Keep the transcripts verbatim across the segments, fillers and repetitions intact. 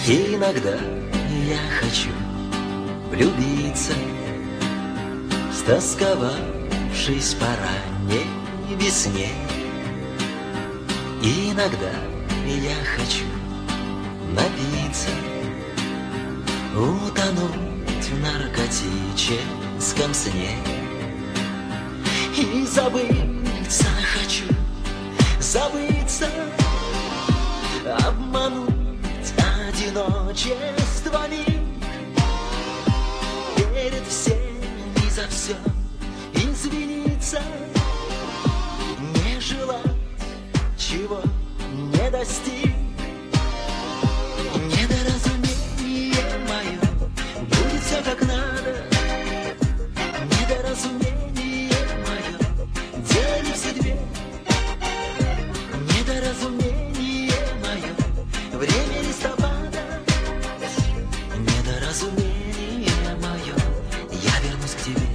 Иногда я хочу влюбиться, стосковавшись по ранней весне. Иногда я хочу напиться, утонуть в наркотическом сне. И забыться хочу, забыться, обмануть одиночество миг, перед всеми за все извиниться, не желать, чего не достиг. Недоразумение мое будет все как надо. Недоразумение мое делю в судьбе. Недоразумение мое время листопада. Недоразумение мое, я вернусь к тебе.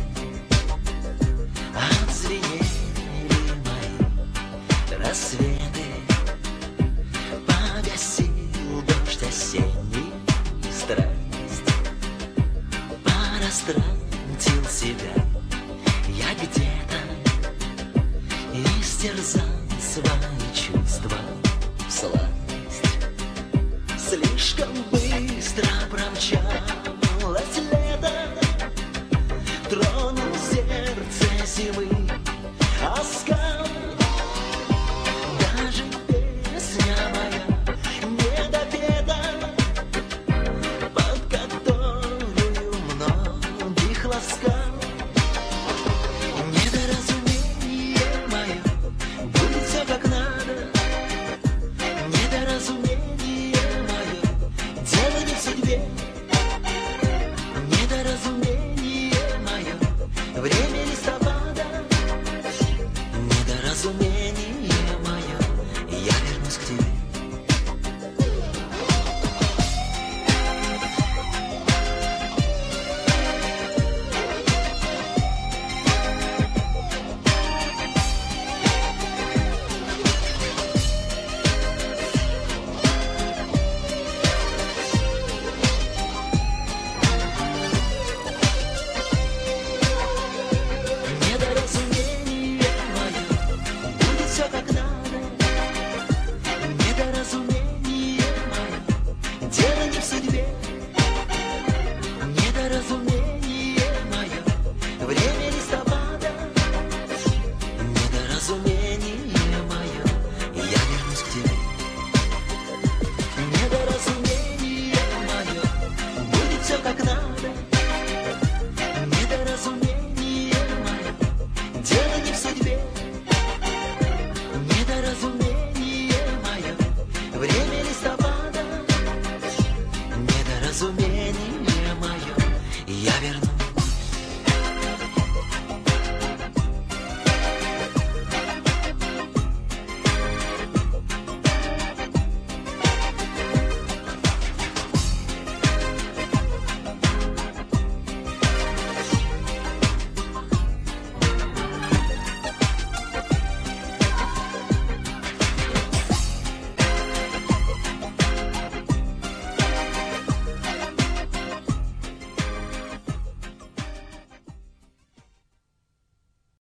Отзвенели мои рассветы, погасил дождь осенний страсть, порастратил себя я где-то, истерзал свои чувства в сласть. Слишком было